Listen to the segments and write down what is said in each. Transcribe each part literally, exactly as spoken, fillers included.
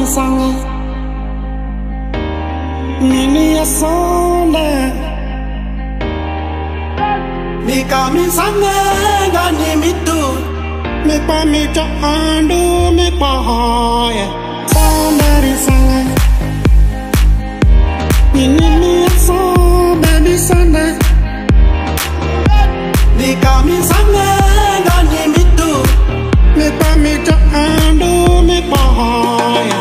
sanga mini asonda mi kami sanga gani mitu mi pa mi cha andu mi pa hoya sondari sanga mini mi asonda mi sanga mi kami sanga gani mitu mi pa mi cha andu mi pa hoya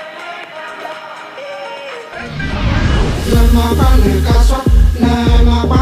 Nama balik kasut, nama